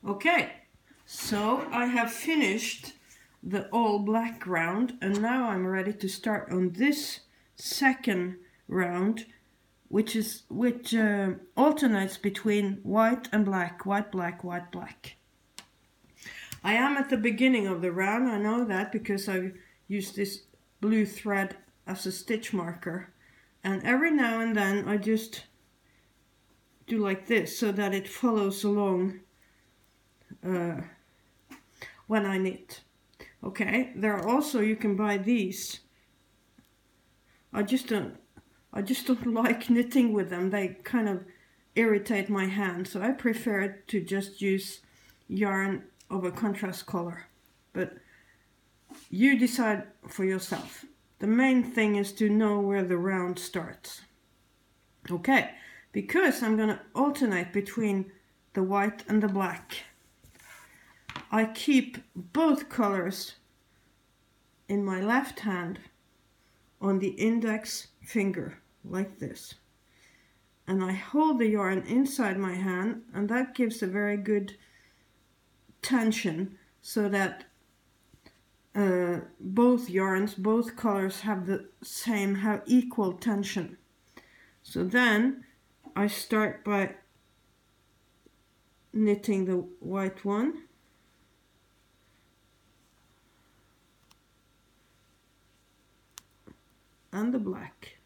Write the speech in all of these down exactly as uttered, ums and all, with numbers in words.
Okay, so I have finished the all black round, and now I'm ready to start on this second round, which is which uh, alternates between white and black, white, black, white, black. I am at the beginning of the round, I know that because I've used this blue thread as a stitch marker, and every now and then I just do like this so that it follows along uh, when I knit. Okay, there are also, you can buy these. I just don't I just don't like knitting with them. They kind of irritate my hand, so I prefer to just use yarn of a contrast color. But you decide for yourself. The main thing is to know where the round starts. Okay, because I'm gonna alternate between the white and the black, I keep both colors in my left hand on the index finger, like this. And I hold the yarn inside my hand, and that gives a very good tension so that uh, both yarns, both colors have the same, have equal tension. So then I start by knitting the white one. And the black.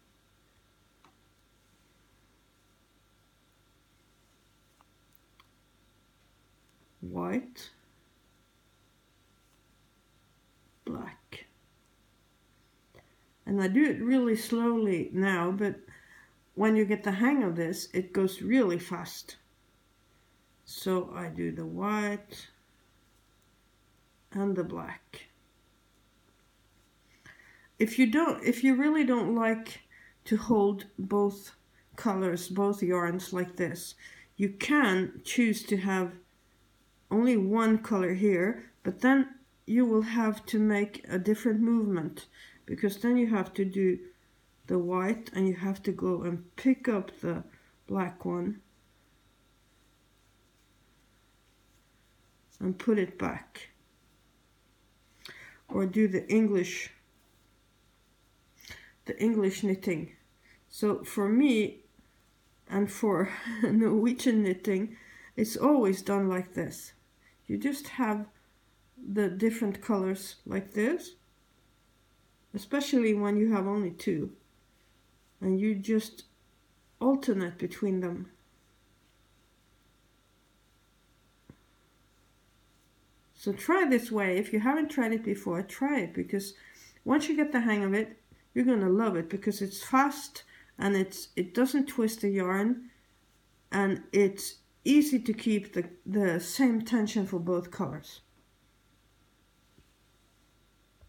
White. Black. And I do it really slowly now, but when you get the hang of this, it goes really fast. So I do the white and the black. If you don't, if you really don't like to hold both colors, both yarns like this, you can choose to have only one color here, but then you will have to make a different movement, because then you have to do the white and you have to go and pick up the black one and put it back, or do the English the English knitting. So for me and for Norwegian knitting, it's always done like this. You just have the different colors like this, especially when you have only two, and you just alternate between them. So try this way. If you haven't tried it before, try it, because once you get the hang of it, you're gonna love it, because it's fast and it's it doesn't twist the yarn, and it's easy to keep the, the same tension for both colors.